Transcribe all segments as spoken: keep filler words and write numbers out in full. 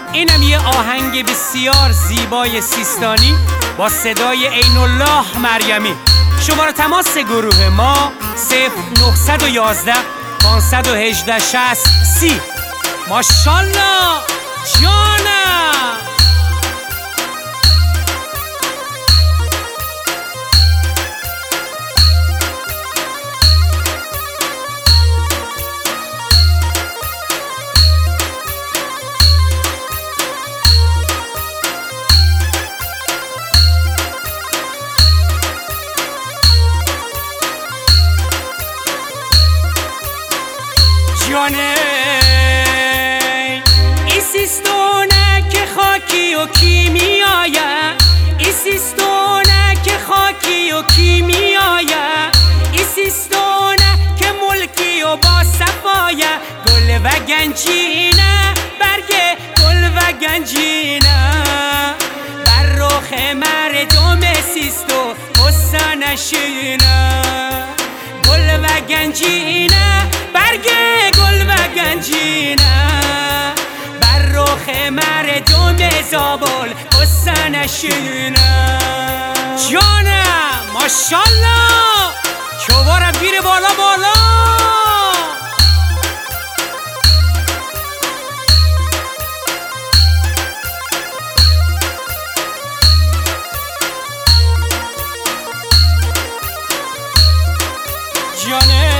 اینم یه آهنگ بسیار زیبای سیستانی با صدای عین الله مریمی. شماره تماس گروه ما صفر نه یک یک پانصد و هجده شصت سی. ماشالله جانم. جانه ای سیستونه که خاکی و کیمیایه، ای سیستونه که خاکی و کیمیایه، ای سیستونه که ملکی و با صفایه. گل و گنجینه برگ گل و گنجینه، بر رخ مردم سیستو قصه نشینه. گل و گنجینه برگ گل و گنجینه، بر رخ مردم زابل قصه نشینه. جانم ماشالله چوبارم بیره بالا بالا. جانه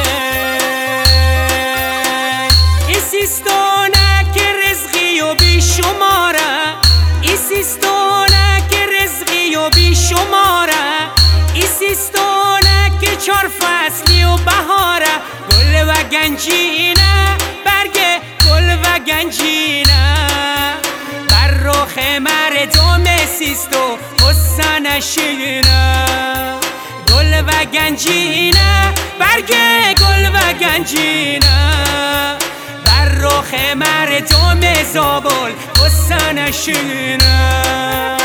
ای سیستونه که رزقی و بی شماره، ای سیستونه که رزقی و بی شماره، ای سیستونه که چار فصلی و بهاره. گل و گنجینه برگ گل و گنجینه، بر رخ مردم سیستو قصه نشینه. گل و گنجینه برگ گل و گنجینه، بر رخ مردم زابل قصه نشینه.